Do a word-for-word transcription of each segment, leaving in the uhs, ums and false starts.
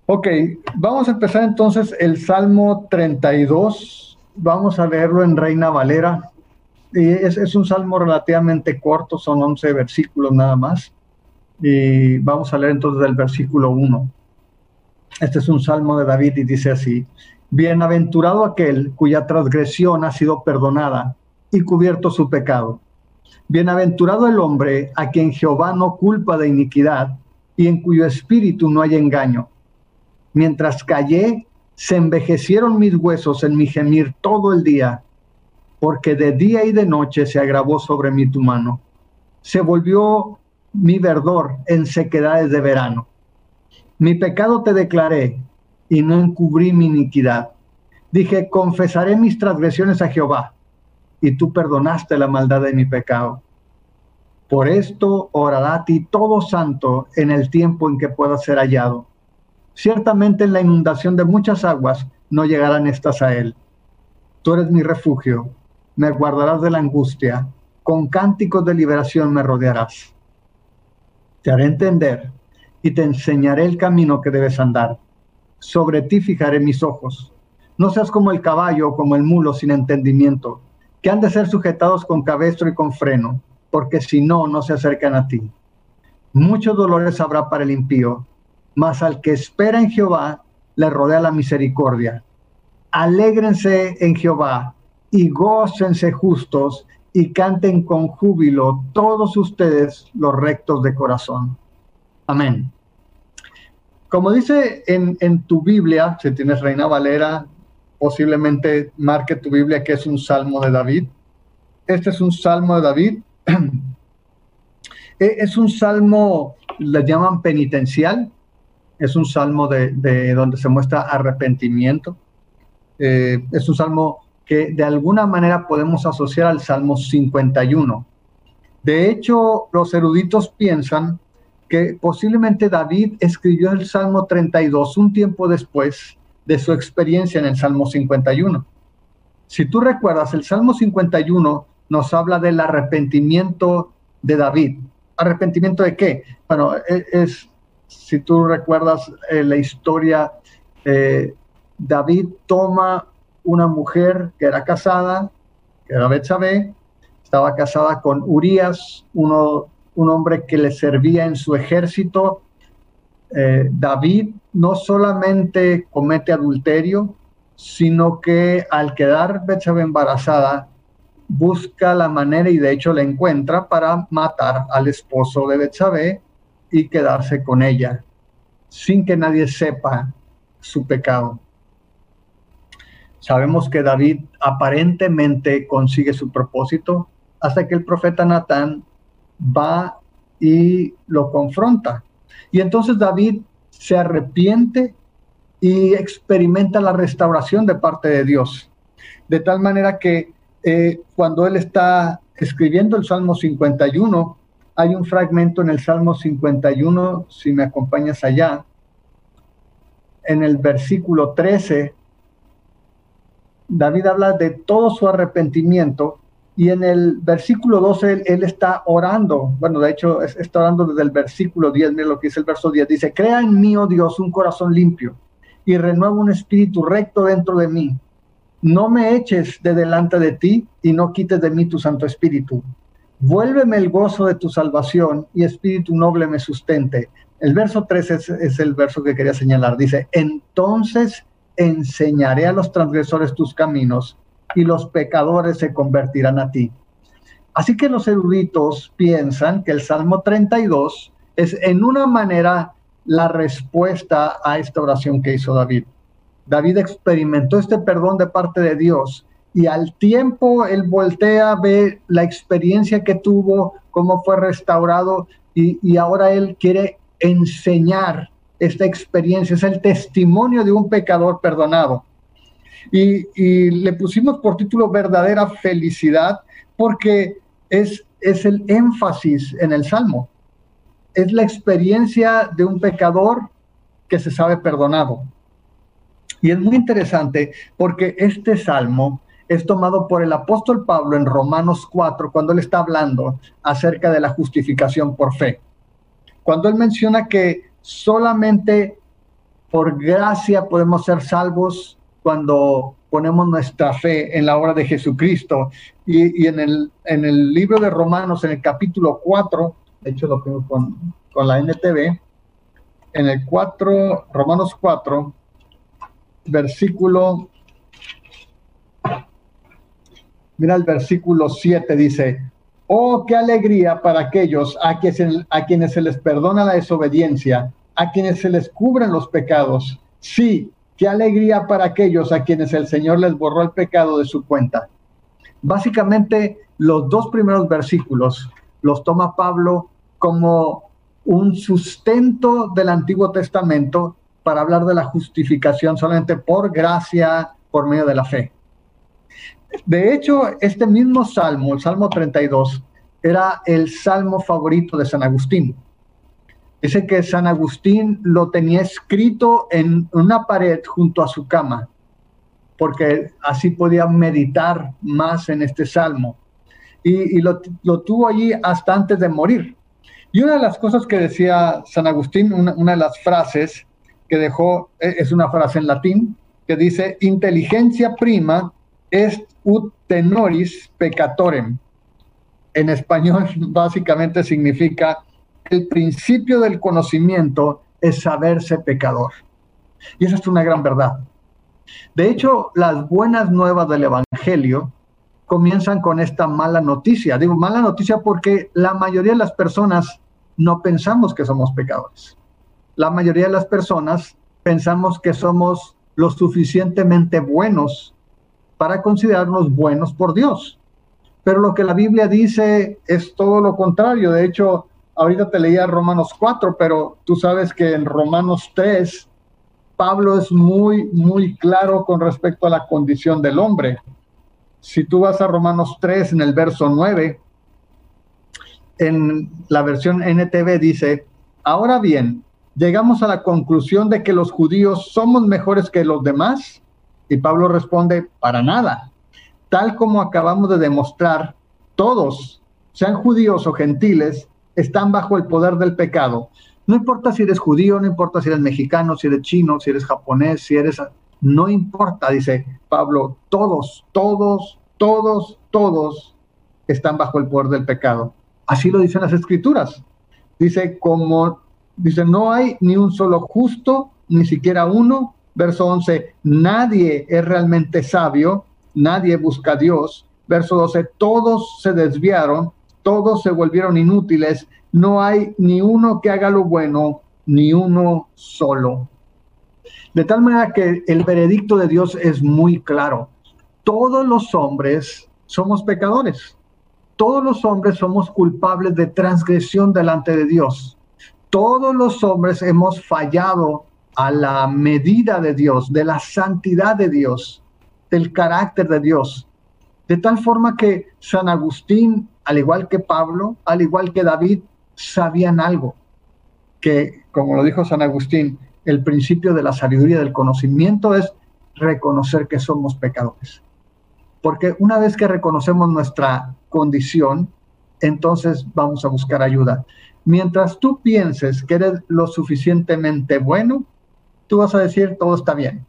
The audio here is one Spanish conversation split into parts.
Ok, vamos a empezar entonces el Salmo treinta y dos. Vamos a leerlo en Reina Valera. Y es, es un salmo relativamente corto, son once versículos nada más. Y vamos a leer entonces el versículo uno. Este es un salmo de David y dice así: Bienaventurado aquel cuya transgresión ha sido perdonada y cubierto su pecado. Bienaventurado el hombre a quien Jehová no culpa de iniquidad y en cuyo espíritu no hay engaño. Mientras callé, se envejecieron mis huesos en mi gemir todo el día, porque de día y de noche se agravó sobre mí tu mano. Se volvió mi verdor en sequedades de verano. Mi pecado te declaré y no encubrí mi iniquidad. Dije, confesaré mis transgresiones a Jehová, y tú perdonaste la maldad de mi pecado. Por esto orará a ti todo santo en el tiempo en que pueda ser hallado. Ciertamente en la inundación de muchas aguas no llegarán estas a él. Tú eres mi refugio, me guardarás de la angustia, con cánticos de liberación me rodearás. Te haré entender y te enseñaré el camino que debes andar. Sobre ti fijaré mis ojos. No seas como el caballo o como el mulo sin entendimiento, que han de ser sujetados con cabestro y con freno, porque si no, no se acercan a ti. Muchos dolores habrá para el impío, mas al que espera en Jehová le rodea la misericordia. Alégrense en Jehová y gócense justos y canten con júbilo todos ustedes los rectos de corazón. Amén. Como dice en, en tu Biblia, si tienes Reina Valera, posiblemente marque tu Biblia que es un salmo de David. Este es un salmo de David. Es un salmo, le llaman penitencial. Es un salmo de, de donde se muestra arrepentimiento. Eh, es un salmo que de alguna manera podemos asociar al Salmo cincuenta y uno. De hecho, los eruditos piensan que posiblemente David escribió el Salmo treinta y dos un tiempo después de su experiencia en el Salmo cincuenta y uno. Si tú recuerdas, el Salmo cincuenta y uno nos habla del arrepentimiento de David. ¿Arrepentimiento de qué? Bueno, es... es si tú recuerdas eh, la historia, eh, David toma una mujer que era casada, que era Betsabé, estaba casada con Urías, uno, un hombre que le servía en su ejército. Eh, David no solamente comete adulterio, sino que al quedar Betsabé embarazada, busca la manera, y de hecho la encuentra, para matar al esposo de Betsabé y quedarse con ella, sin que nadie sepa su pecado. Sabemos que David aparentemente consigue su propósito hasta que el profeta Natán va y lo confronta. Y entonces David se arrepiente y experimenta la restauración de parte de Dios. De tal manera que eh, cuando él está escribiendo el Salmo cincuenta y uno, hay un fragmento en el Salmo cincuenta y uno, si me acompañas allá, en el versículo trece, David habla de todo su arrepentimiento, y en el versículo doce él, él está orando. Bueno, de hecho, es, está orando desde el versículo diez, mira lo que dice el verso diez, dice: crea en mí, oh Dios, un corazón limpio, y renueva un espíritu recto dentro de mí. No me eches de delante de ti, y no quites de mí tu Santo Espíritu. Vuélveme el gozo de tu salvación, y espíritu noble me sustente. El verso trece es, es el verso que quería señalar. Dice: entonces enseñaré a los transgresores tus caminos, y los pecadores se convertirán a ti. Así que los eruditos piensan que el Salmo treinta y dos es en una manera la respuesta a esta oración que hizo David. David experimentó este perdón de parte de Dios, y al tiempo él voltea, ve la experiencia que tuvo, cómo fue restaurado, y, y ahora él quiere enseñar esta experiencia. Es el testimonio de un pecador perdonado. Y, y le pusimos por título verdadera felicidad, porque es, es el énfasis en el Salmo. Es la experiencia de un pecador que se sabe perdonado. Y es muy interesante porque este Salmo es tomado por el apóstol Pablo en Romanos cuatro, cuando él está hablando acerca de la justificación por fe. Cuando él menciona que solamente Por gracia podemos ser salvos cuando ponemos nuestra fe en la obra de Jesucristo. Y, y en, el, en el libro de Romanos, en el capítulo cuatro, de hecho lo tengo con, con la N T V, en el cuatro, Romanos cuatro, versículo, mira el versículo siete, dice: oh, qué alegría para aquellos a quienes, a quienes se les perdona la desobediencia, a quienes se les cubren los pecados. Sí, qué alegría para aquellos a quienes el Señor les borró el pecado de su cuenta. Básicamente, los dos primeros versículos los toma Pablo como un sustento del Antiguo Testamento para hablar de la justificación solamente por gracia, por medio de la fe. De hecho, este mismo salmo, el Salmo treinta y dos, era el salmo favorito de San Agustín. Dice que San Agustín lo tenía escrito en una pared junto a su cama, porque así podía meditar más en este salmo. Y, y lo, lo tuvo allí hasta antes de morir. Y una de las cosas que decía San Agustín, una, una de las frases que dejó, es una frase en latín, que dice: inteligencia prima est ut tenoris peccatorem. En español básicamente significa: el principio del conocimiento es saberse pecador. Y esa es una gran verdad. De hecho, las buenas nuevas del Evangelio comienzan con esta mala noticia. Digo mala noticia porque la mayoría de las personas no pensamos que somos pecadores. La mayoría de las personas pensamos que somos lo suficientemente buenos para considerarnos buenos por Dios. Pero lo que la Biblia dice es todo lo contrario. De hecho, ahorita te leía Romanos cuatro, pero tú sabes que en Romanos tres, Pablo es muy, muy claro con respecto a la condición del hombre. Si tú vas a Romanos tres, en el verso nueve, en la versión N T V dice: ahora bien, llegamos a la conclusión de que los judíos somos mejores que los demás. Y Pablo responde: para nada. Tal como acabamos de demostrar, todos, sean judíos o gentiles, están bajo el poder del pecado. No importa si eres judío, no importa si eres mexicano, si eres chino, si eres japonés, si eres... no importa, dice Pablo, todos, todos, todos, todos están bajo el poder del pecado. Así lo dicen las Escrituras. Dice, como, dice, no hay ni un solo justo, ni siquiera uno. Verso once, nadie es realmente sabio, nadie busca a Dios. Verso doce, todos se desviaron, todos se volvieron inútiles, no hay ni uno que haga lo bueno, ni uno solo. De tal manera que el veredicto de Dios es muy claro. Todos los hombres somos pecadores. Todos los hombres somos culpables de transgresión delante de Dios. Todos los hombres hemos fallado a la medida de Dios, de la santidad de Dios, del carácter de Dios. De tal forma que San Agustín, al igual que Pablo, al igual que David, sabían algo. Que, como lo dijo San Agustín, el principio de la sabiduría del conocimiento es reconocer que somos pecadores. Porque una vez que reconocemos nuestra condición, entonces vamos a buscar ayuda. Mientras tú pienses que eres lo suficientemente bueno, tú vas a decir, todo está bien.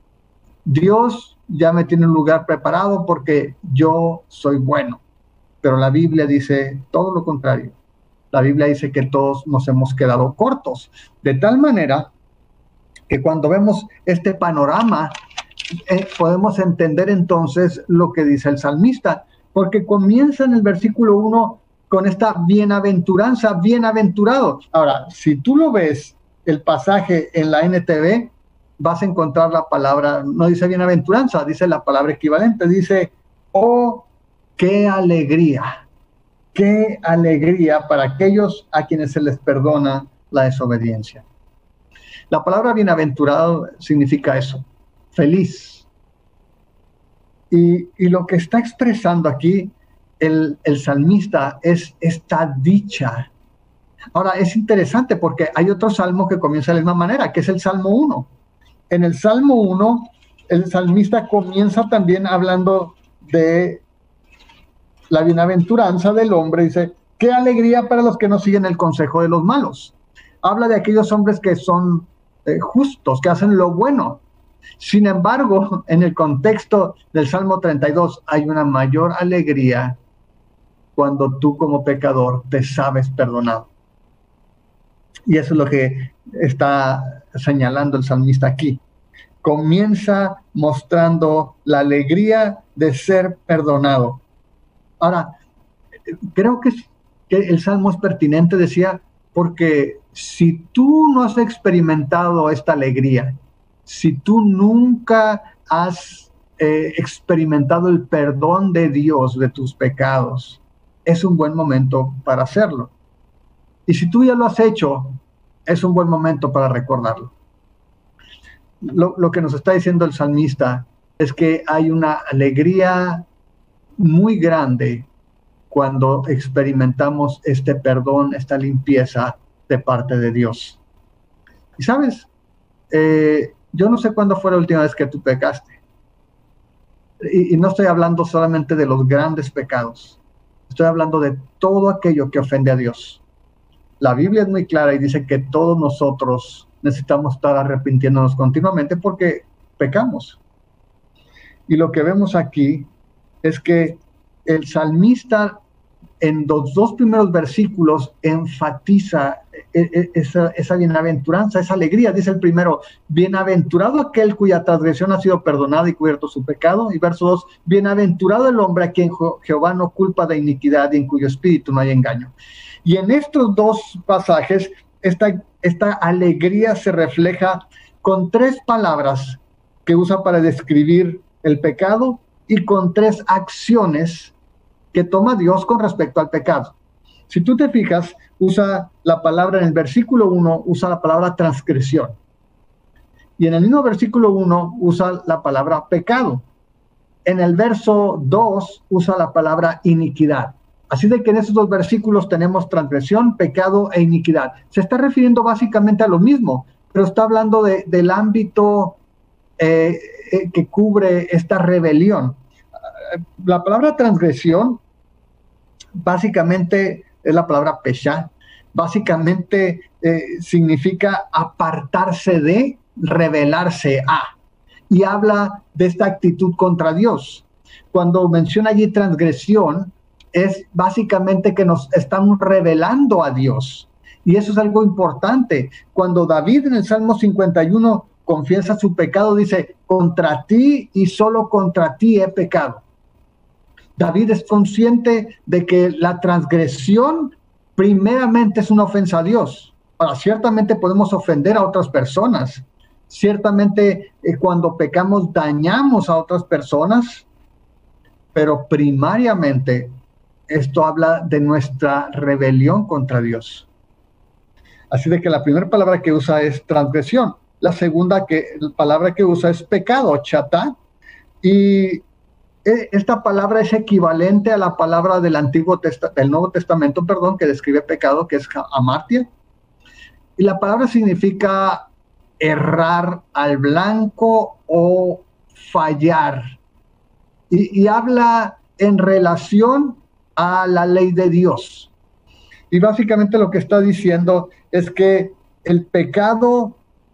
Dios ya me tiene un lugar preparado porque yo soy bueno. Pero la Biblia dice todo lo contrario. La Biblia dice que todos nos hemos quedado cortos. De tal manera que cuando vemos este panorama, eh, podemos entender entonces lo que dice el salmista. Porque comienza en el versículo uno con esta bienaventuranza, bienaventurado. Ahora, si tú lo ves, el pasaje en la N T V, vas a encontrar la palabra, no dice bienaventuranza, dice la palabra equivalente, dice, oh, qué alegría, qué alegría para aquellos a quienes se les perdona la desobediencia. La palabra bienaventurado significa eso, feliz. Y, y lo que está expresando aquí el, el salmista es esta dicha. Ahora, es interesante porque hay otro salmo que comienza de la misma manera, que es el Salmo uno. En el Salmo uno, el salmista comienza también hablando de la bienaventuranza del hombre. Dice, qué alegría para los que no siguen el consejo de los malos. Habla de aquellos hombres que son eh, justos, que hacen lo bueno. Sin embargo, en el contexto del Salmo treinta y dos hay una mayor alegría cuando tú como pecador te sabes perdonado. Y eso es lo que está señalando el salmista aquí. Comienza mostrando la alegría de ser perdonado. Ahora, creo que, que el Salmo es pertinente, decía, porque si tú no has experimentado esta alegría, si tú nunca has eh, experimentado el perdón de Dios de tus pecados, es un buen momento para hacerlo. Y si tú ya lo has hecho, es un buen momento para recordarlo. Lo, lo que nos está diciendo el salmista es que hay una alegría muy grande cuando experimentamos este perdón, esta limpieza de parte de Dios. Y sabes, eh, yo no sé cuándo fue la última vez que tú pecaste. Y, y no estoy hablando solamente de los grandes pecados. Estoy hablando de todo aquello que ofende a Dios. La Biblia es muy clara y dice que todos nosotros necesitamos estar arrepintiéndonos continuamente porque pecamos. Y lo que vemos aquí es que el salmista en los dos primeros versículos enfatiza esa, esa bienaventuranza, esa alegría. Dice el primero, bienaventurado aquel cuya transgresión ha sido perdonada y cubierto su pecado. Y verso dos, bienaventurado el hombre a quien Jehová no culpa de iniquidad y en cuyo espíritu no hay engaño. Y en estos dos pasajes, esta, esta alegría se refleja con tres palabras que usa para describir el pecado y con tres acciones que toma Dios con respecto al pecado. Si tú te fijas, usa la palabra en el versículo uno, usa la palabra transgresión. Y en el mismo versículo uno usa la palabra pecado. En el verso dos usa la palabra iniquidad. Así de que en esos dos versículos tenemos transgresión, pecado e iniquidad. Se está refiriendo básicamente a lo mismo, pero está hablando de, del ámbito eh, eh, que cubre esta rebelión. La palabra transgresión básicamente es la palabra peshá. Básicamente eh, significa apartarse de, rebelarse a. Y habla de esta actitud contra Dios. Cuando menciona allí transgresión, es básicamente que nos estamos rebelando a Dios. Y eso es algo importante. Cuando David en el Salmo cincuenta y uno confiesa su pecado, dice, contra ti y solo contra ti he pecado. David es consciente de que la transgresión primeramente es una ofensa a Dios. Ahora, ciertamente podemos ofender a otras personas. Ciertamente eh, cuando pecamos dañamos a otras personas, pero primariamente esto habla de nuestra rebelión contra Dios. Así de que la primera palabra que usa es transgresión. La segunda que, la palabra que usa es pecado, chatá. Y esta palabra es equivalente a la palabra del Antiguo Testa, del Nuevo Testamento, perdón, que describe pecado, que es amartia. Y la palabra significa errar al blanco o fallar. Y, y habla en relación a la ley de Dios. Y básicamente lo que está diciendo es que el pecado,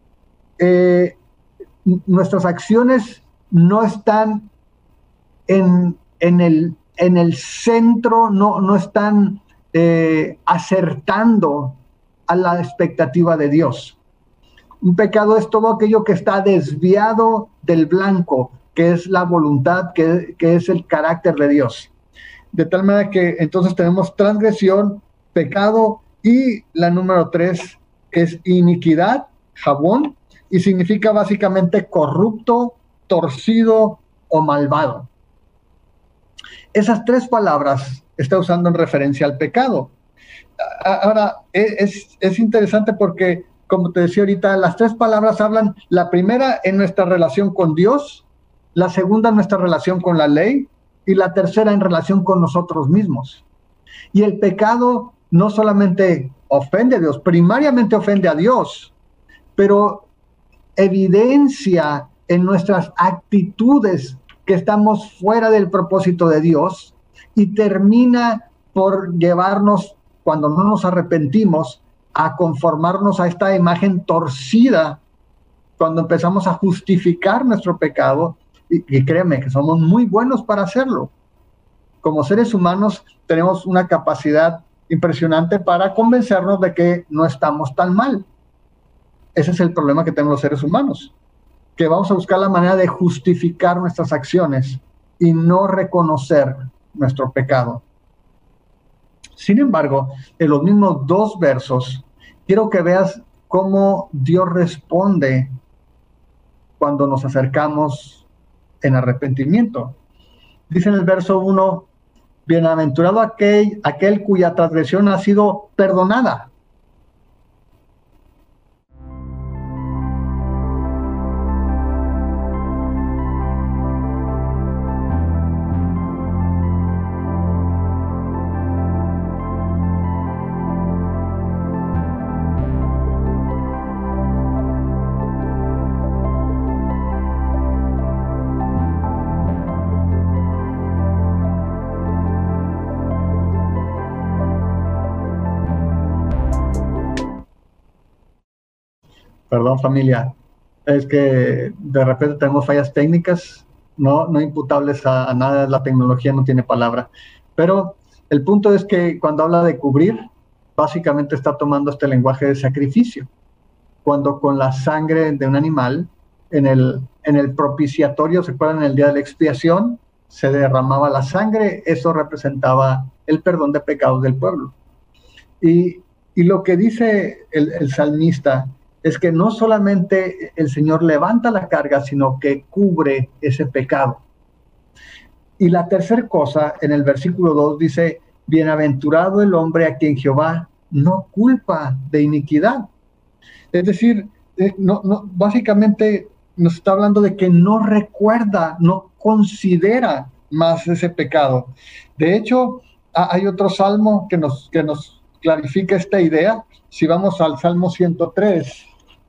eh, nuestras acciones no están en, en, el, en el centro, no, no están eh, acertando a la expectativa de Dios. Un pecado es todo aquello que está desviado del blanco, que es la voluntad, que, que es el carácter de Dios. De tal manera que entonces tenemos transgresión, pecado y la número tres, que es iniquidad, jabón, y significa básicamente corrupto, torcido o malvado. Esas tres palabras está usando en referencia al pecado. Ahora, es, es interesante porque, como te decía ahorita, las tres palabras hablan, la primera en nuestra relación con Dios, la segunda en nuestra relación con la ley, y la tercera en relación con nosotros mismos. Y el pecado no solamente ofende a Dios, primariamente ofende a Dios, pero evidencia en nuestras actitudes que estamos fuera del propósito de Dios y termina por llevarnos, cuando no nos arrepentimos, a conformarnos a esta imagen torcida cuando empezamos a justificar nuestro pecado, y, y créeme que somos muy buenos para hacerlo. Como seres humanos tenemos una capacidad impresionante para convencernos de que no estamos tan mal. Ese es el problema que tenemos los seres humanos, que vamos a buscar la manera de justificar nuestras acciones y no reconocer nuestro pecado. Sin embargo, en los mismos dos versos, quiero que veas cómo Dios responde cuando nos acercamos en arrepentimiento. Dice en el verso uno, bienaventurado aquel, aquel cuya transgresión ha sido perdonada. Perdón, familia, es que de repente tenemos fallas técnicas, no, no imputables a, a nada, la tecnología no tiene palabra. Pero el punto es que cuando habla de cubrir, básicamente está tomando este lenguaje de sacrificio. Cuando con la sangre de un animal, en el, en el propiciatorio, ¿se acuerdan? En el día de la expiación, se derramaba la sangre, eso representaba el perdón de pecados del pueblo. Y, y lo que dice el, el salmista es que no solamente el Señor levanta la carga, sino que cubre ese pecado. Y la tercera cosa, en el versículo dos, dice, bienaventurado el hombre a quien Jehová no culpa de iniquidad. Es decir, eh, no, no, básicamente nos está hablando de que no recuerda, no considera más ese pecado. De hecho, hay otro salmo que nos, que nos clarifica esta idea. Si vamos al Salmo ciento tres,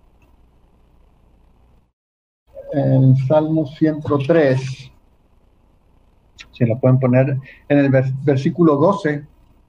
el Salmo ciento tres, si lo pueden poner en el vers versículo doce.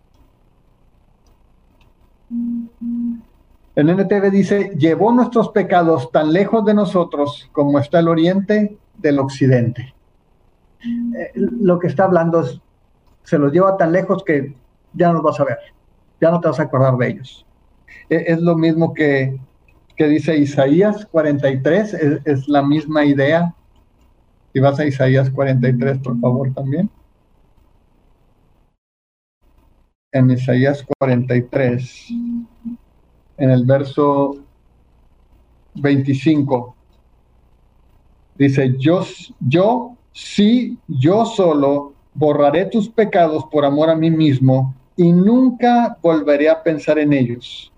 El N T V dice, llevó nuestros pecados tan lejos de nosotros como está el oriente del occidente. Eh, lo que está hablando es, se los lleva tan lejos que ya no los vas a ver, ya no te vas a acordar de ellos. Eh, es lo mismo que que dice Isaías cuarenta y tres, es, es la misma idea. Si vas a Isaías cuarenta y tres, por favor, también. En Isaías cuarenta y tres, en el verso veinticinco, dice, yo, yo, sí, yo solo borraré tus pecados por amor a mí mismo y nunca volveré a pensar en ellos.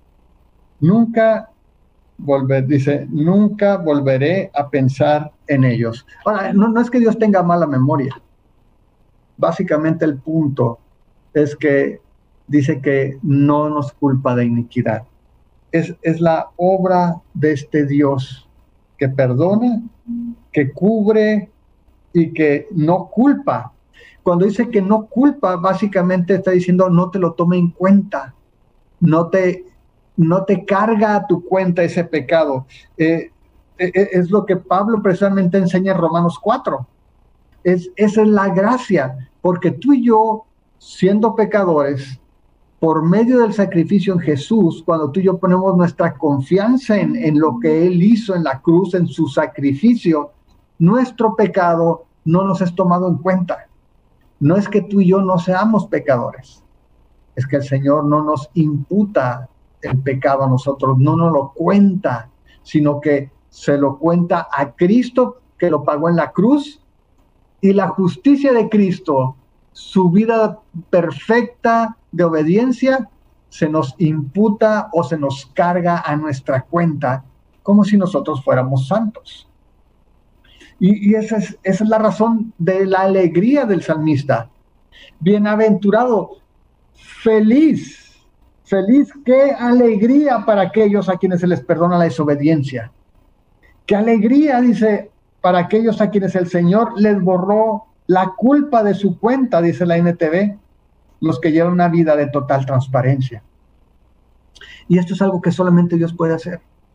Nunca volver, dice, nunca volveré a pensar en ellos. Ahora, no, no es que Dios tenga mala memoria. Básicamente el punto es que dice que no nos culpa de iniquidad. Es, es la obra de este Dios que perdona, que cubre y que no culpa. Cuando dice que no culpa, básicamente está diciendo no te lo tome en cuenta, no te no te carga a tu cuenta ese pecado. Eh, eh, es lo que Pablo precisamente enseña en Romanos cuatro. Es, esa es la gracia, porque tú y yo, siendo pecadores, por medio del sacrificio en Jesús, cuando tú y yo ponemos nuestra confianza en, en lo que Él hizo en la cruz, en su sacrificio, nuestro pecado no nos es tomado en cuenta. No es que tú y yo no seamos pecadores, es que el Señor no nos imputa el pecado a nosotros, no nos lo cuenta, sino que se lo cuenta a Cristo, que lo pagó en la cruz, y la justicia de Cristo, su vida perfecta de obediencia, se nos imputa o se nos carga a nuestra cuenta, como si nosotros fuéramos santos. Y, y esa, es, esa es la razón de la alegría del salmista. Bienaventurado, feliz, Feliz, qué alegría para aquellos a quienes se les perdona la desobediencia. Qué alegría, dice, para aquellos a quienes el Señor les borró la culpa de su cuenta, dice la N T V, los que llevan una vida de total transparencia. Y esto es algo que solamente Dios puede hacer.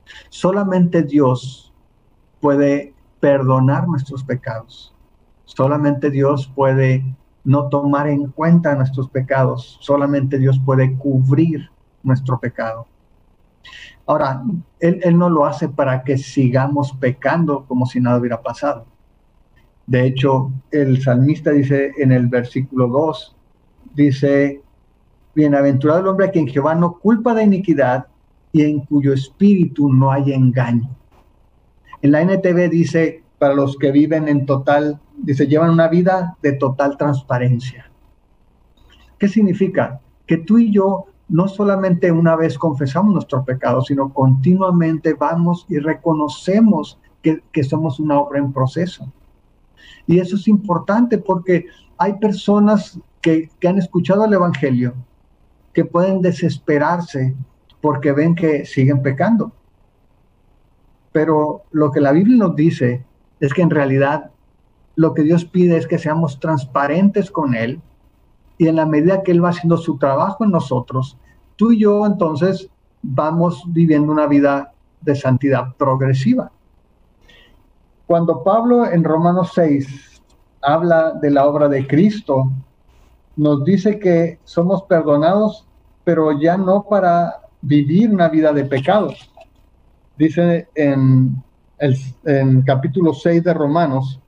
Solamente Dios puede perdonar nuestros pecados. Solamente Dios puede no tomar en cuenta nuestros pecados. Solamente Dios puede cubrir nuestro pecado. Ahora, él, él no lo hace para que sigamos pecando como si nada hubiera pasado. De hecho, el salmista dice en el versículo dos, dice, bienaventurado el hombre a quien Jehová no culpa de iniquidad y en cuyo espíritu no hay engaño. En la N T V dice, para los que viven en total, dice, llevan una vida de total transparencia. ¿Qué significa? Que tú y yo no solamente una vez confesamos nuestro pecado, sino continuamente vamos y reconocemos que, que somos una obra en proceso. Y eso es importante porque hay personas que, que han escuchado el Evangelio, que pueden desesperarse porque ven que siguen pecando. Pero lo que la Biblia nos dice es que en realidad lo que Dios pide es que seamos transparentes con Él, y en la medida que Él va haciendo su trabajo en nosotros, tú y yo entonces vamos viviendo una vida de santidad progresiva. Cuando Pablo en Romanos seis habla de la obra de Cristo, nos dice que somos perdonados, pero ya no para vivir una vida de pecado. Dice en el en capítulo seis de Romanos,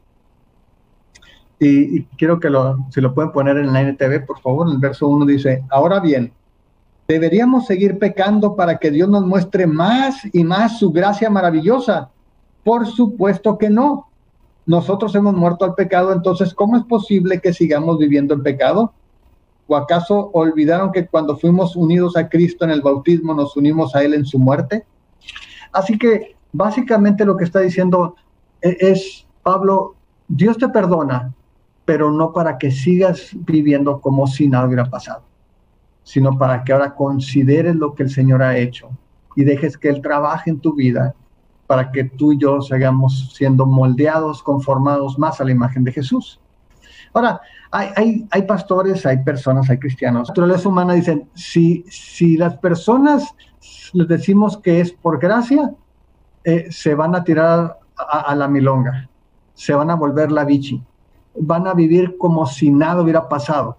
y, y quiero que lo, si lo pueden poner en la N T V, por favor, en el verso uno dice, ahora bien, ¿deberíamos seguir pecando para que Dios nos muestre más y más su gracia maravillosa? Por supuesto que no. Nosotros hemos muerto al pecado, entonces, ¿cómo es posible que sigamos viviendo en pecado? ¿O acaso olvidaron que cuando fuimos unidos a Cristo en el bautismo, nos unimos a Él en su muerte? Así que, básicamente lo que está diciendo es, Pablo, Dios te perdona, pero no para que sigas viviendo como si nada hubiera pasado, sino para que ahora consideres lo que el Señor ha hecho y dejes que Él trabaje en tu vida para que tú y yo sigamos siendo moldeados, conformados más a la imagen de Jesús. Ahora, hay, hay, hay pastores, hay personas, hay cristianos. La naturaleza humana dicen, si, si las personas les decimos que es por gracia, eh, se van a tirar a, a la milonga, se van a volver la bichi, van a vivir como si nada hubiera pasado.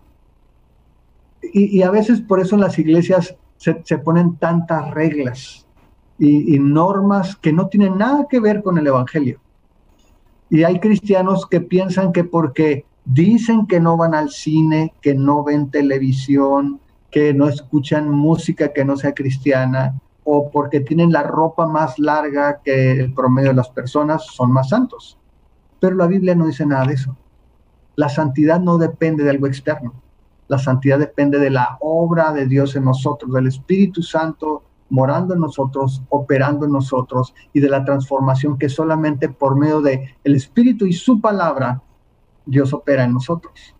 Y, y a veces por eso en las iglesias se, se ponen tantas reglas y, y normas que no tienen nada que ver con el Evangelio. Y hay cristianos que piensan que porque dicen que no van al cine, que no ven televisión, que no escuchan música que no sea cristiana, o porque tienen la ropa más larga que el promedio de las personas, son más santos. Pero la Biblia no dice nada de eso. La santidad no depende de algo externo. La santidad depende de la obra de Dios en nosotros, del Espíritu Santo morando en nosotros, operando en nosotros, y de la transformación que solamente por medio del Espíritu y su palabra Dios opera en nosotros.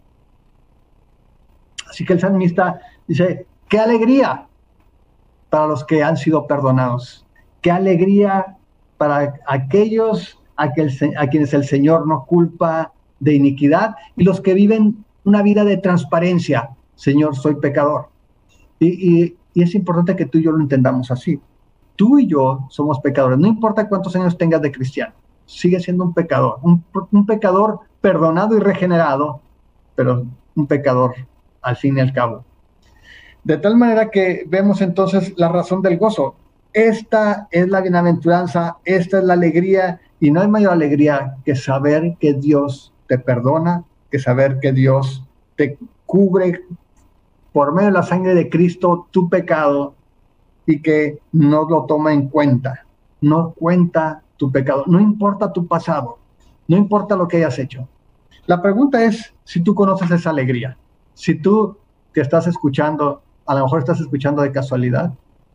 Así que el salmista dice, ¡qué alegría para los que han sido perdonados! ¡Qué alegría para aquellos a, que el, a quienes el Señor no culpa de iniquidad y los que viven una vida de transparencia! Señor, soy pecador. Y, y, y es importante que tú y yo lo entendamos así. Tú y yo somos pecadores. No importa cuántos años tengas de cristiano, sigue siendo un pecador. Un, un pecador perdonado y regenerado, pero un pecador al fin y al cabo. De tal manera que vemos entonces la razón del gozo. Esta es la bienaventuranza, esta es la alegría, y no hay mayor alegría que saber que Dios te perdona, que saber que Dios te cubre por medio de la sangre de Cristo tu pecado y que no lo toma en cuenta, no cuenta tu pecado, no importa tu pasado, no importa lo que hayas hecho. La pregunta es si tú conoces esa alegría, si tú que estás escuchando, a lo mejor estás escuchando de casualidad,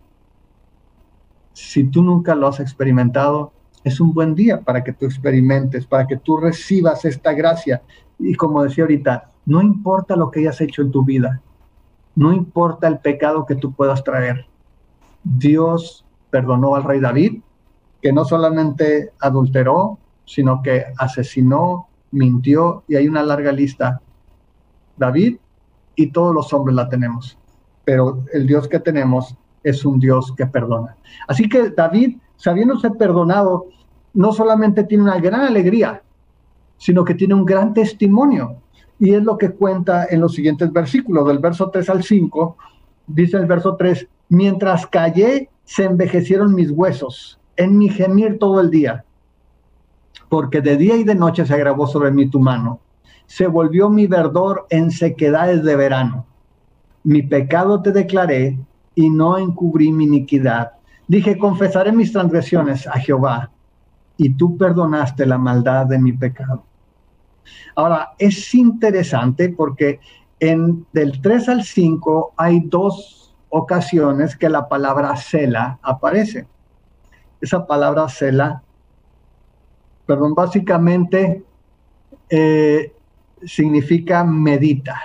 si tú nunca lo has experimentado, es un buen día para que tú experimentes, para que tú recibas esta gracia. Y como decía ahorita, no importa lo que hayas hecho en tu vida, no importa el pecado que tú puedas traer. Dios perdonó al rey David, que no solamente adulteró, sino que asesinó, mintió, y hay una larga lista. David y todos los hombres la tenemos, pero el Dios que tenemos es un Dios que perdona. Así que David sabiéndose perdonado, no solamente tiene una gran alegría, sino que tiene un gran testimonio. Y es lo que cuenta en los siguientes versículos, del verso tres al cinco, dice el verso tres, mientras callé, se envejecieron mis huesos, en mi gemir todo el día, porque de día y de noche se agravó sobre mí tu mano, se volvió mi verdor en sequedades de verano. Mi pecado te declaré y no encubrí mi iniquidad. Dije, confesaré mis transgresiones a Jehová, y tú perdonaste la maldad de mi pecado. Ahora, es interesante porque en del tres al cinco hay dos ocasiones que la palabra Sela aparece. Esa palabra Sela, perdón, básicamente eh, significa medita.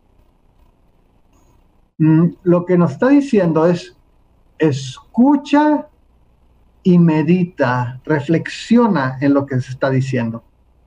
Mm, lo que nos está diciendo es, escucha y medita, reflexiona en lo que se está diciendo.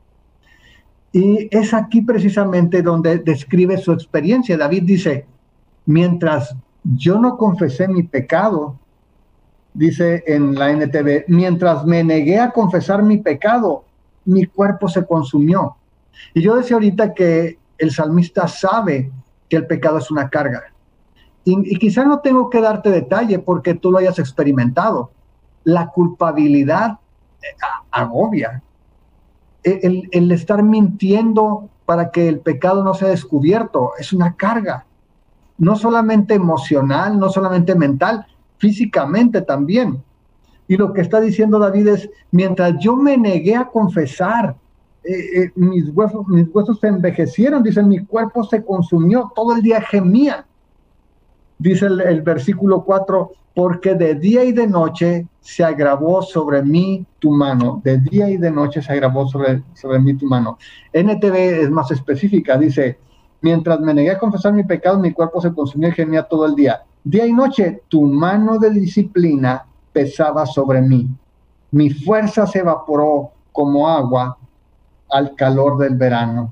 Y es aquí precisamente donde describe su experiencia. David dice, mientras yo no confesé mi pecado, dice en la N T V, mientras me negué a confesar mi pecado, mi cuerpo se consumió. Y yo decía ahorita que el salmista sabe que el pecado es una carga. Y, y quizá no tengo que darte detalle porque tú lo hayas experimentado. La culpabilidad agobia. El, el estar mintiendo para que el pecado no sea descubierto es una carga, no solamente emocional, no solamente mental, físicamente también. Y lo que está diciendo David es, mientras yo me negué a confesar, eh, eh, mis huesos, mis huesos se envejecieron, dice, mi cuerpo se consumió, todo el día gemía. Dice el, el versículo cuatro, porque de día y de noche se agravó sobre mí tu mano. De día y de noche se agravó sobre, sobre mí tu mano. N T V es más específica, dice, mientras me negué a confesar mi pecado, mi cuerpo se consumía y gemía todo el día. Día y noche, tu mano de disciplina pesaba sobre mí. Mi fuerza se evaporó como agua al calor del verano.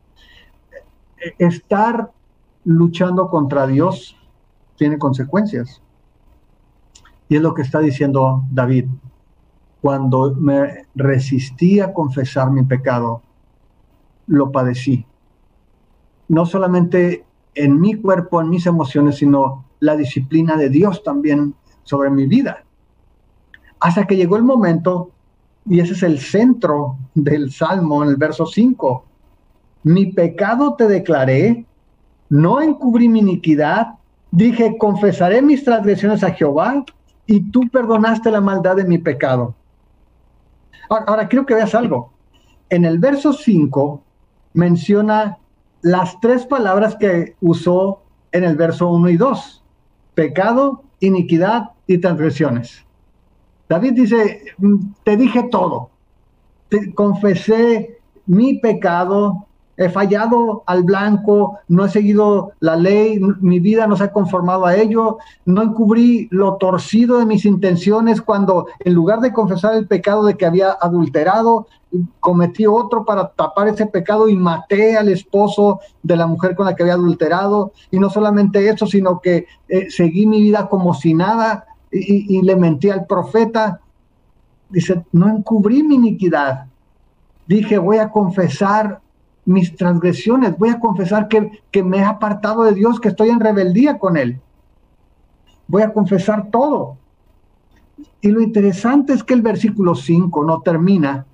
Estar luchando contra Dios tiene consecuencias. Y es lo que está diciendo David. Cuando me resistí a confesar mi pecado, lo padecí. No solamente en mi cuerpo, en mis emociones, sino la disciplina de Dios también sobre mi vida. Hasta que llegó el momento, y ese es el centro del Salmo en el verso cinco. Mi pecado te declaré, no encubrí mi iniquidad, dije, confesaré mis transgresiones a Jehová, y tú perdonaste la maldad de mi pecado. Ahora, ahora quiero que veas algo. En el verso cinco menciona las tres palabras que usó en el verso uno y dos. Pecado, iniquidad y transgresiones. David dice, te dije todo. Te confesé mi pecado, he fallado al blanco, no he seguido la ley, mi vida no se ha conformado a ello, no encubrí lo torcido de mis intenciones cuando en lugar de confesar el pecado de que había adulterado, cometí otro para tapar ese pecado y maté al esposo de la mujer con la que había adulterado. Y no solamente eso, sino que eh, seguí mi vida como si nada y, y le mentí al profeta. Dice, no encubrí mi iniquidad. Dije, voy a confesar mis transgresiones, voy a confesar que, que me he apartado de Dios, que estoy en rebeldía con Él. Voy a confesar todo. Y lo interesante es que el versículo cinco no termina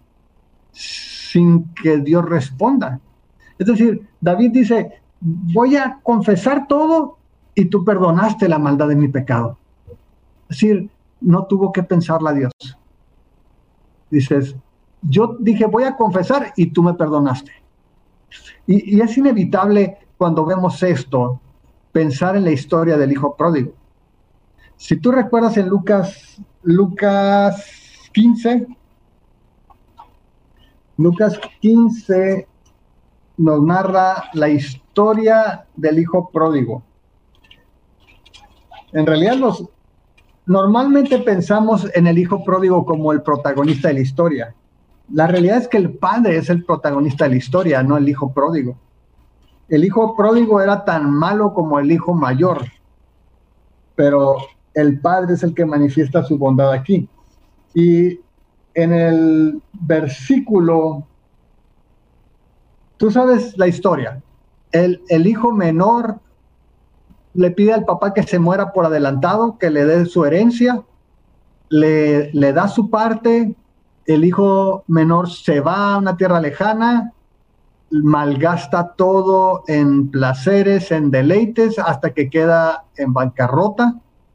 sin que Dios responda. Es decir, David dice, voy a confesar todo y tú perdonaste la maldad de mi pecado. Es decir, no tuvo que pensarla Dios. Dices, yo dije, voy a confesar y tú me perdonaste. Y, y es inevitable cuando vemos esto, pensar en la historia del hijo pródigo. Si tú recuerdas en Lucas, Lucas quince, Lucas quince nos narra la historia del hijo pródigo. En realidad los, normalmente pensamos en el hijo pródigo como el protagonista de la historia. La realidad es que el padre es el protagonista de la historia, no el hijo pródigo. El hijo pródigo era tan malo como el hijo mayor, pero el padre es el que manifiesta su bondad aquí. Y en el versículo, tú sabes la historia, el, el hijo menor le pide al papá que se muera por adelantado, que le dé su herencia, le, le da su parte, el hijo menor se va a una tierra lejana, malgasta todo en placeres, en deleites, hasta que queda en bancarrota,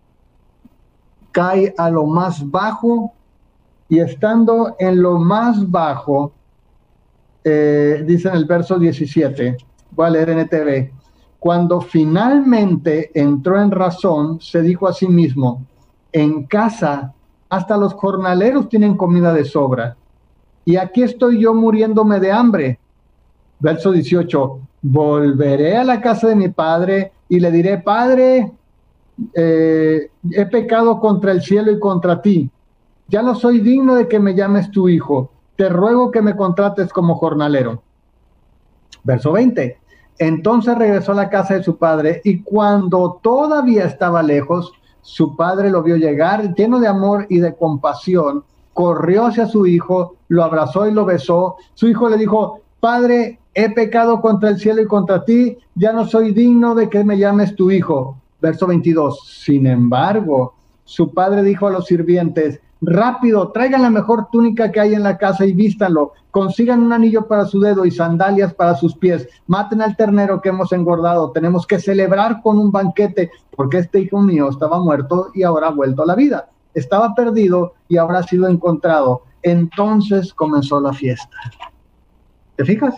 cae a lo más bajo, y estando en lo más bajo, eh, dice en el verso diecisiete, voy a leer en E T V, cuando finalmente entró en razón, se dijo a sí mismo, en casa hasta los jornaleros tienen comida de sobra, y aquí estoy yo muriéndome de hambre. Verso dieciocho, volveré a la casa de mi padre y le diré, Padre, eh, he pecado contra el cielo y contra ti. Ya no soy digno de que me llames tu hijo. Te ruego que me contrates como jornalero. Verso veinte. Entonces regresó a la casa de su padre y cuando todavía estaba lejos, su padre lo vio llegar lleno de amor y de compasión. Corrió hacia su hijo, lo abrazó y lo besó. Su hijo le dijo, Padre, he pecado contra el cielo y contra ti. Ya no soy digno de que me llames tu hijo. Verso veintidós. Sin embargo, su padre dijo a los sirvientes, rápido, traigan la mejor túnica que hay en la casa y vístanlo, consigan un anillo para su dedo y sandalias para sus pies, maten al ternero que hemos engordado, tenemos que celebrar con un banquete, porque este hijo mío estaba muerto y ahora ha vuelto a la vida, estaba perdido y ahora ha sido encontrado. Entonces comenzó la fiesta. ¿Te fijas?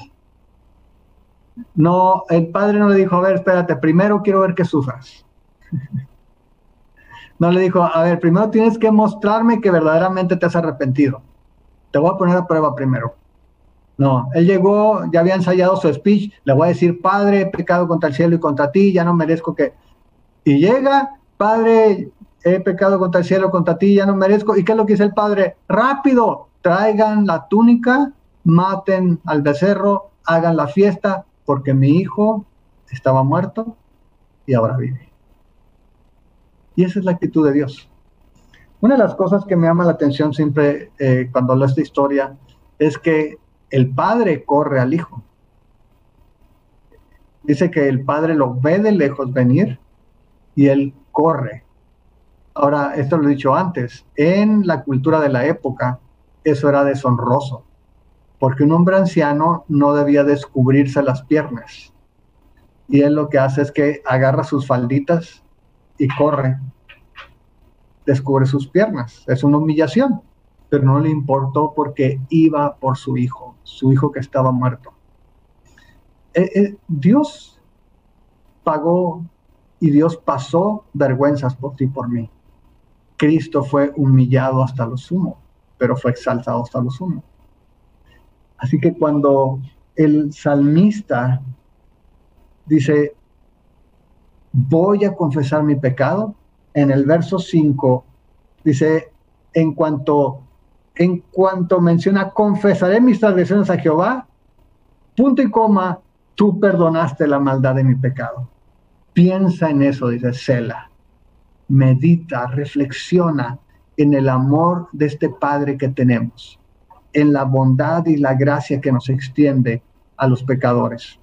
No, el padre no le dijo, a ver, espérate, primero quiero ver que sufras. No le dijo, a ver, primero tienes que mostrarme que verdaderamente te has arrepentido. Te voy a poner a prueba primero. No, él llegó, ya había ensayado su speech, le voy a decir, Padre, he pecado contra el cielo y contra ti, ya no merezco que... Y llega, Padre, he pecado contra el cielo, contra ti, ya no merezco. ¿Y qué es lo que dice el padre? Rápido, traigan la túnica, maten al becerro, hagan la fiesta, porque mi hijo estaba muerto y ahora vive. Y esa es la actitud de Dios. Una de las cosas que me llama la atención siempre eh, cuando hablo de esta historia es que el padre corre al hijo. Dice que el padre lo ve de lejos venir y él corre. Ahora, esto lo he dicho antes, en la cultura de la época eso era deshonroso, porque un hombre anciano no debía descubrirse las piernas. Y él lo que hace es que agarra sus falditas y corre, descubre sus piernas. Es una humillación, pero no le importó porque iba por su hijo, su hijo que estaba muerto. Eh, eh, Dios pagó y Dios pasó vergüenzas por ti y por mí. Cristo fue humillado hasta lo sumo, pero fue exaltado hasta lo sumo. Así que cuando el salmista dice, voy a confesar mi pecado, en el verso cinco dice, en cuanto, en cuanto menciona, confesaré mis transgresiones a Jehová, punto y coma, tú perdonaste la maldad de mi pecado. Piensa en eso, dice Sela. Medita, reflexiona en el amor de este Padre que tenemos, en la bondad y la gracia que nos extiende a los pecadores.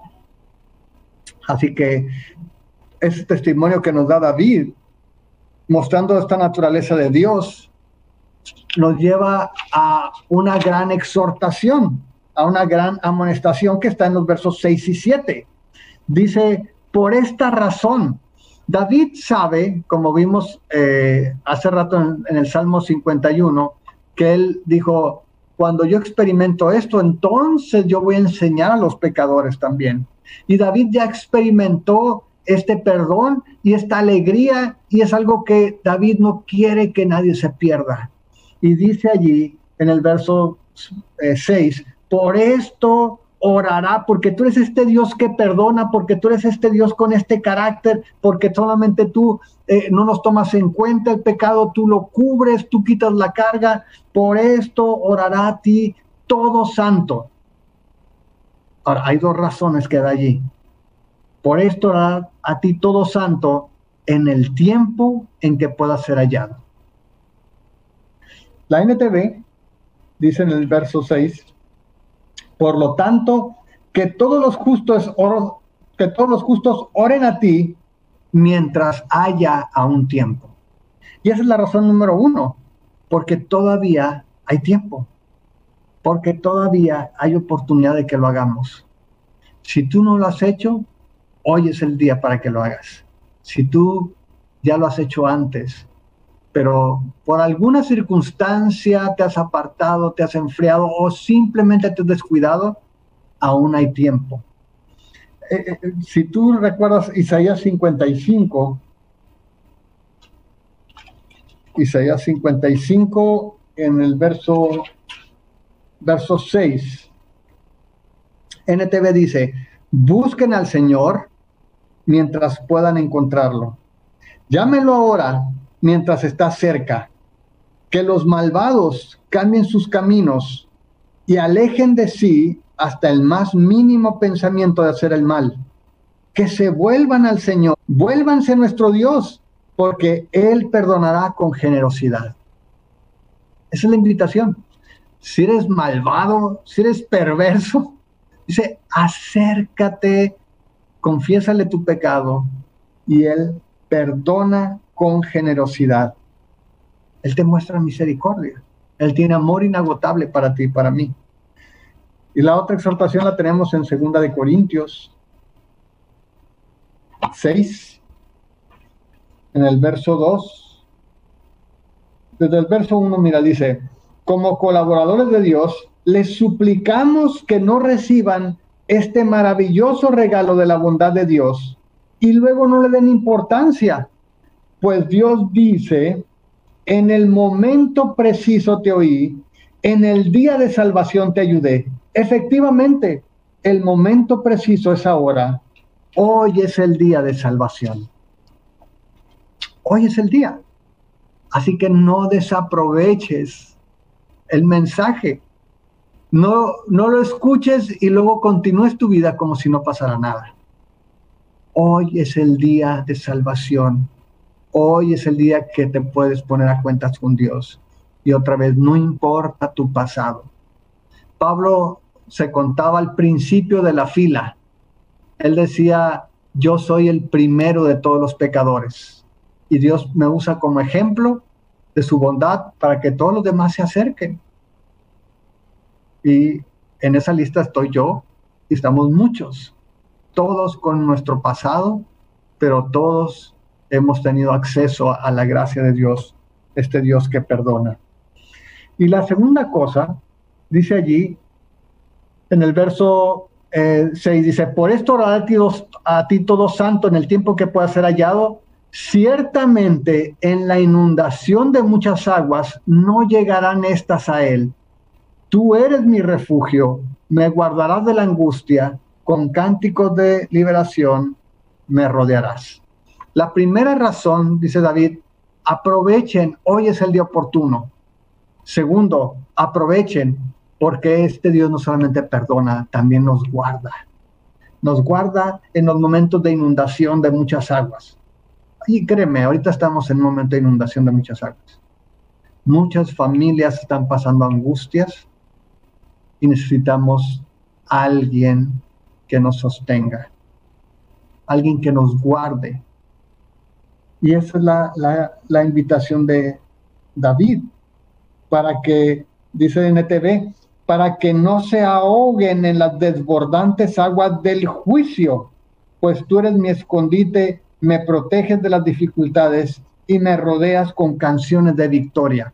Así que ese testimonio que nos da David, mostrando esta naturaleza de Dios, nos lleva a una gran exhortación, a una gran amonestación que está en los versos seis y siete. Dice, por esta razón, David sabe, como vimos eh, hace rato en, en el Salmo cincuenta y uno, que él dijo, cuando yo experimento esto, entonces yo voy a enseñar a los pecadores también. Y David ya experimentó este perdón y esta alegría, y es algo que David no quiere que nadie se pierda. Y dice allí en el verso eh, seis, por esto orará, porque tú eres este Dios que perdona, porque tú eres este Dios con este carácter, porque solamente tú eh, no nos tomas en cuenta el pecado, tú lo cubres, tú quitas la carga, por esto orará a ti todo santo. Ahora, hay dos razones que da allí. Por esto orará a ti todo santo en el tiempo en que pueda ser hallado. La N T V dice en el verso seis, por lo tanto, que todos los justos, or, que todos los justos oren a ti mientras haya aún tiempo. Y esa es la razón número uno, porque todavía hay tiempo, porque todavía hay oportunidad de que lo hagamos. Si tú no lo has hecho, hoy es el día para que lo hagas. Si tú ya lo has hecho antes, pero por alguna circunstancia te has apartado, te has enfriado o simplemente te has descuidado, aún hay tiempo. Eh, eh, si tú recuerdas Isaías cincuenta y cinco, Isaías cincuenta y cinco en el verso, verso seis, N T V dice, busquen al Señor mientras puedan encontrarlo. Llámenlo ahora mientras está cerca. Que los malvados cambien sus caminos y alejen de sí hasta el más mínimo pensamiento de hacer el mal. Que se vuelvan al Señor, vuélvanse a nuestro Dios, porque Él perdonará con generosidad. Esa es la invitación. Si eres malvado, si eres perverso, dice, acércate, confiésale tu pecado y Él perdona con generosidad. Él te muestra misericordia. Él tiene amor inagotable para ti y para mí. Y la otra exhortación la tenemos en segunda de Corintios seis, en el verso dos. Desde el verso uno, mira, dice, como colaboradores de Dios, les suplicamos que no reciban este maravilloso regalo de la bondad de Dios y luego no le den importancia, pues Dios dice, en el momento preciso te oí, en el día de salvación te ayudé. Efectivamente, el momento preciso es ahora. Hoy es el día de salvación. Hoy es el día. Así que no desaproveches el mensaje. No, no lo escuches y luego continúes tu vida como si no pasara nada. Hoy es el día de salvación. Hoy es el día que te puedes poner a cuentas con Dios. Y otra vez, no importa tu pasado. Pablo se contaba al principio de la fila. Él decía, yo soy el primero de todos los pecadores. Y Dios me usa como ejemplo de su bondad para que todos los demás se acerquen. Y en esa lista estoy yo y estamos muchos. Todos con nuestro pasado, pero todos hemos tenido acceso a la gracia de Dios, este Dios que perdona. Y la segunda cosa, dice allí, en el verso eh, seis, dice, por esto oraré a ti, a ti todo santo en el tiempo que pueda ser hallado, ciertamente en la inundación de muchas aguas no llegarán estas a él. Tú eres mi refugio, me guardarás de la angustia, con cánticos de liberación me rodearás. La primera razón, dice David, aprovechen, hoy es el día oportuno. Segundo, aprovechen, porque este Dios no solamente perdona, también nos guarda. Nos guarda en los momentos de inundación de muchas aguas. Y créeme, ahorita estamos en un momento de inundación de muchas aguas. Muchas familias están pasando angustias y necesitamos a alguien que nos sostenga, alguien que nos guarde. Y esa es la, la, la invitación de David, para que, dice N T V, para que no se ahoguen en las desbordantes aguas del juicio, pues tú eres mi escondite, me proteges de las dificultades y me rodeas con canciones de victoria.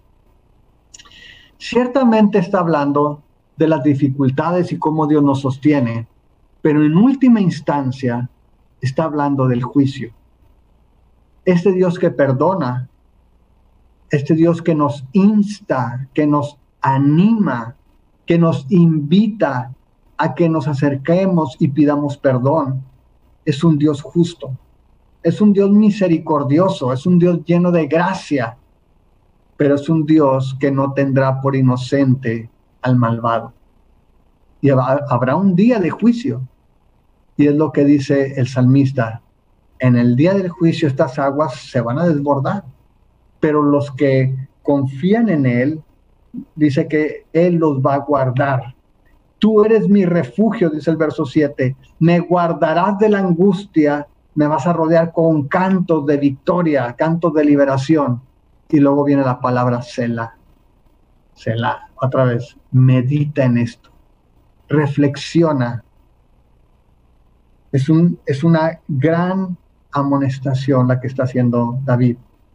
Ciertamente está hablando de las dificultades y cómo Dios nos sostiene, pero en última instancia está hablando del juicio. Este Dios que perdona, este Dios que nos insta, que nos anima, que nos invita a que nos acerquemos y pidamos perdón, es un Dios justo, es un Dios misericordioso, es un Dios lleno de gracia, pero es un Dios que no tendrá por inocente al malvado. Y habrá un día de juicio, y es lo que dice el salmista, en el día del juicio estas aguas se van a desbordar, pero los que confían en Él dice que Él los va a guardar. Tú eres mi refugio, dice el verso siete. Me guardarás de la angustia, me vas a rodear con cantos de victoria, cantos de liberación. Y luego viene la palabra Selah. Selah, otra vez, medita en esto. Reflexiona. Es, un, es una gran amonestación la que está haciendo David.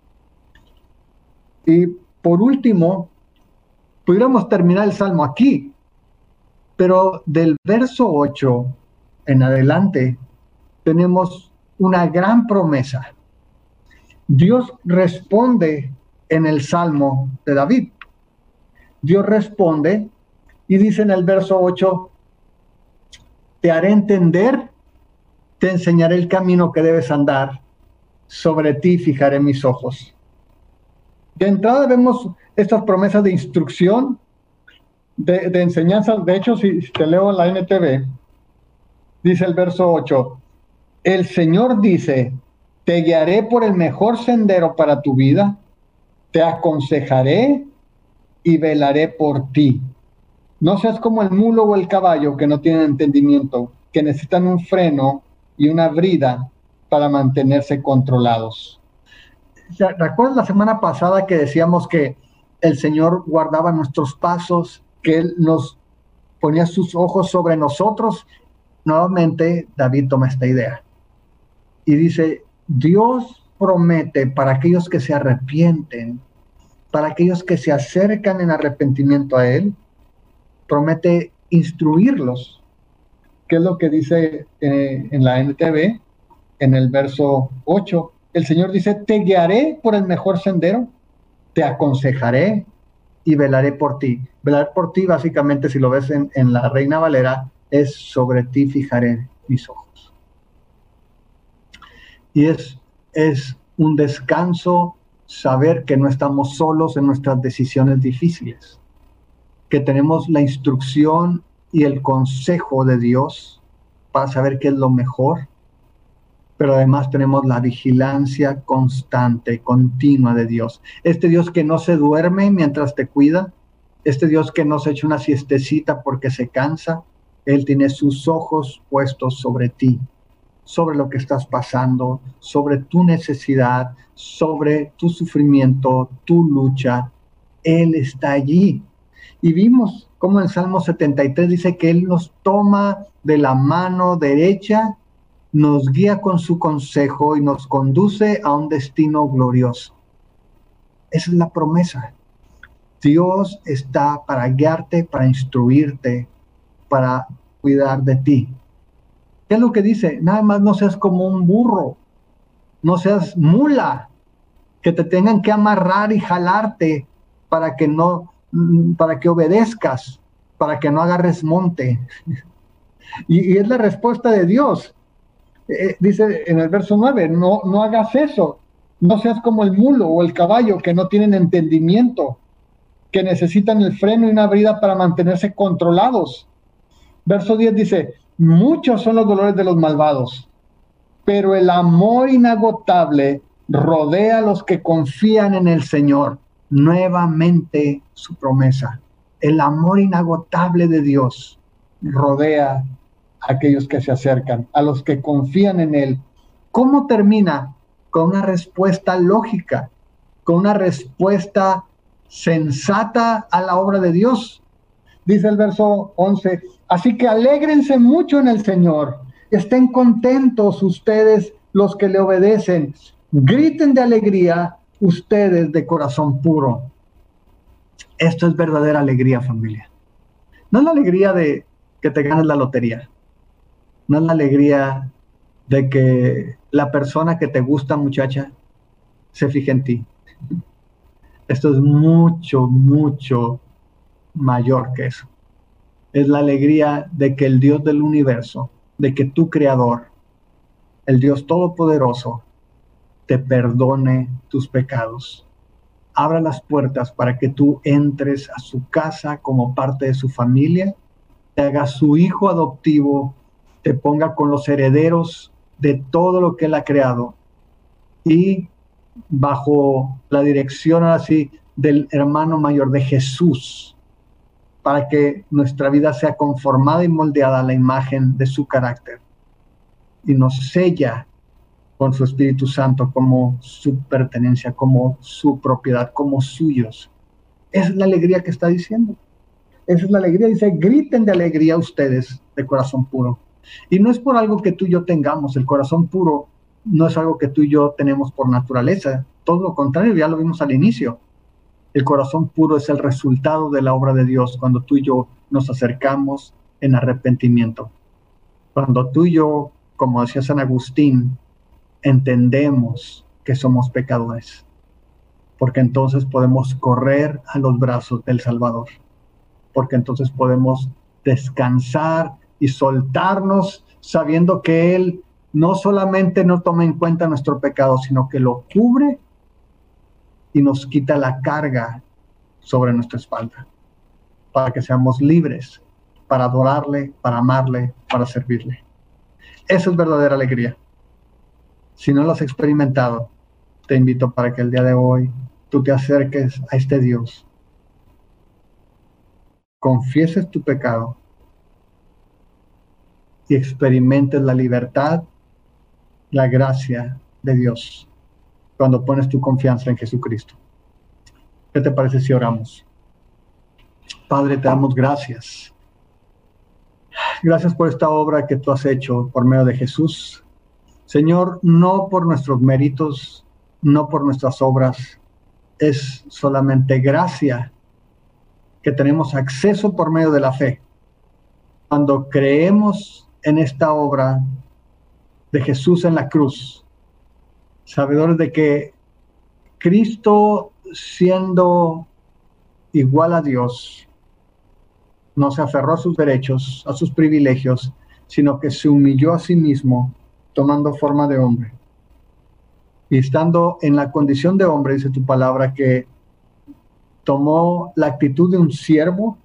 Y por último, pudiéramos terminar el Salmo aquí, pero del verso ocho en adelante tenemos una gran promesa. Dios responde en el Salmo de David. Dios responde y dice en el verso ocho, te haré entender, te enseñaré el camino que debes andar, sobre ti fijaré mis ojos. De entrada vemos estas promesas de instrucción, de, de enseñanza. De hecho, si te leo la N T V, dice el verso ocho, el Señor dice, te guiaré por el mejor sendero para tu vida, te aconsejaré y velaré por ti. No seas como el mulo o el caballo que no tienen entendimiento, que necesitan un freno y una brida para mantenerse controlados. ¿Recuerdas la semana pasada que decíamos que el Señor guardaba nuestros pasos, que Él nos ponía sus ojos sobre nosotros? Nuevamente David toma esta idea y dice, Dios promete para aquellos que se arrepienten, para aquellos que se acercan en arrepentimiento a Él, promete instruirlos. ¿Qué es lo que dice eh, en la N T V, en el verso ocho? El Señor dice, te guiaré por el mejor sendero, te aconsejaré y velaré por ti. Velar por ti, básicamente, si lo ves en, en la Reina Valera, es sobre ti fijaré mis ojos. Y es, es un descanso saber que no estamos solos en nuestras decisiones difíciles, que tenemos la instrucción y el consejo de Dios para saber qué es lo mejor, pero además tenemos la vigilancia constante, continua de Dios. Este Dios que no se duerme mientras te cuida, este Dios que no se echa una siestecita porque se cansa, Él tiene sus ojos puestos sobre ti, sobre lo que estás pasando, sobre tu necesidad, sobre tu sufrimiento, tu lucha. Él está allí. Y vimos cómo en Salmo setenta y tres dice que Él nos toma de la mano derecha, nos guía con su consejo y nos conduce a un destino glorioso. Esa es la promesa. Dios está para guiarte, para instruirte, para cuidar de ti. ¿Qué es lo que dice? Nada más no seas como un burro, no seas mula, que te tengan que amarrar y jalarte para que no, para que obedezcas, para que no agarres monte. Y, y es la respuesta de Dios. Eh, dice en el verso nueve, no, no hagas eso, no seas como el mulo o el caballo que no tienen entendimiento, que necesitan el freno y una brida para mantenerse controlados. Verso diez dice, muchos son los dolores de los malvados, pero el amor inagotable rodea a los que confían en el Señor. Nuevamente su promesa, el amor inagotable de Dios rodea a aquellos que se acercan, a los que confían en Él. ¿Cómo termina? Con una respuesta lógica, con una respuesta sensata a la obra de Dios. Dice el verso once, así que alégrense mucho en el Señor, estén contentos ustedes los que le obedecen, griten de alegría ustedes de corazón puro. Esto es verdadera alegría, familia. No es la alegría de que te ganes la lotería, no es la alegría de que la persona que te gusta, muchacha, se fije en ti. Esto es mucho, mucho mayor que eso. Es la alegría de que el Dios del universo, de que tu Creador, el Dios Todopoderoso, te perdone tus pecados. Abra las puertas para que tú entres a su casa como parte de su familia, te haga su hijo adoptivo, te ponga con los herederos de todo lo que Él ha creado y bajo la dirección así del hermano mayor de Jesús, para que nuestra vida sea conformada y moldeada a la imagen de su carácter, y nos sella con su Espíritu Santo como su pertenencia, como su propiedad, como suyos. Esa es la alegría que está diciendo. Esa es la alegría. Dice, griten de alegría ustedes de corazón puro. Y no es por algo que tú y yo tengamos. El corazón puro no es algo que tú y yo tenemos por naturaleza. Todo lo contrario, ya lo vimos al inicio. El corazón puro es el resultado de la obra de Dios cuando tú y yo nos acercamos en arrepentimiento. Cuando tú y yo, como decía San Agustín, entendemos que somos pecadores, porque entonces podemos correr a los brazos del Salvador, porque entonces podemos descansar y soltarnos sabiendo que Él no solamente no toma en cuenta nuestro pecado, sino que lo cubre y nos quita la carga sobre nuestra espalda, para que seamos libres, para adorarle, para amarle, para servirle. Esa es verdadera alegría. Si no lo has experimentado, te invito para que el día de hoy tú te acerques a este Dios, confieses tu pecado y experimentes la libertad, la gracia de Dios cuando pones tu confianza en Jesucristo. ¿Qué te parece si oramos? Padre, te damos gracias. Gracias por esta obra que tú has hecho por medio de Jesús. Señor, no por nuestros méritos, no por nuestras obras, es solamente gracia que tenemos acceso por medio de la fe. Cuando creemos en esta obra de Jesús en la cruz, sabedores de que Cristo, siendo igual a Dios, no se aferró a sus derechos, a sus privilegios, sino que se humilló a sí mismo, tomando forma de hombre. Y estando en la condición de hombre, dice tu palabra, que tomó la actitud de un siervo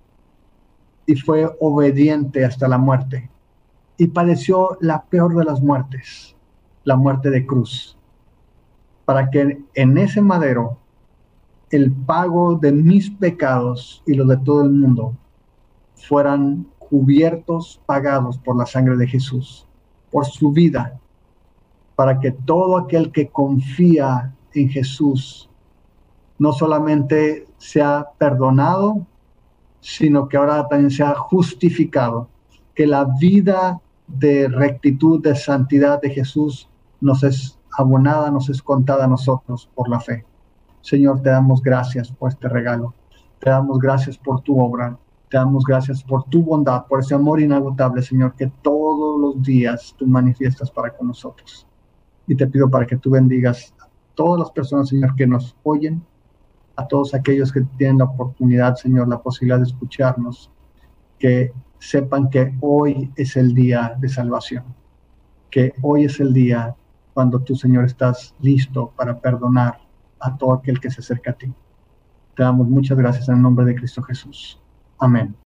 y fue obediente hasta la muerte. Y padeció la peor de las muertes, la muerte de cruz, para que en ese madero el pago de mis pecados y los de todo el mundo fueran cubiertos, pagados por la sangre de Jesús, por su vida, para que todo aquel que confía en Jesús no solamente sea perdonado, sino que ahora también sea justificado, que la vida de rectitud, de santidad de Jesús nos es abonada, nos es contada a nosotros por la fe. Señor, te damos gracias por este regalo, te damos gracias por tu obra, te damos gracias por tu bondad, por ese amor inagotable, Señor, que todos los días tú manifiestas para con nosotros. Y te pido para que tú bendigas a todas las personas, Señor, que nos oyen, a todos aquellos que tienen la oportunidad, Señor, la posibilidad de escucharnos, que sepan que hoy es el día de salvación, que hoy es el día cuando tú, Señor, estás listo para perdonar a todo aquel que se acerca a ti. Te damos muchas gracias en el nombre de Cristo Jesús. Amén.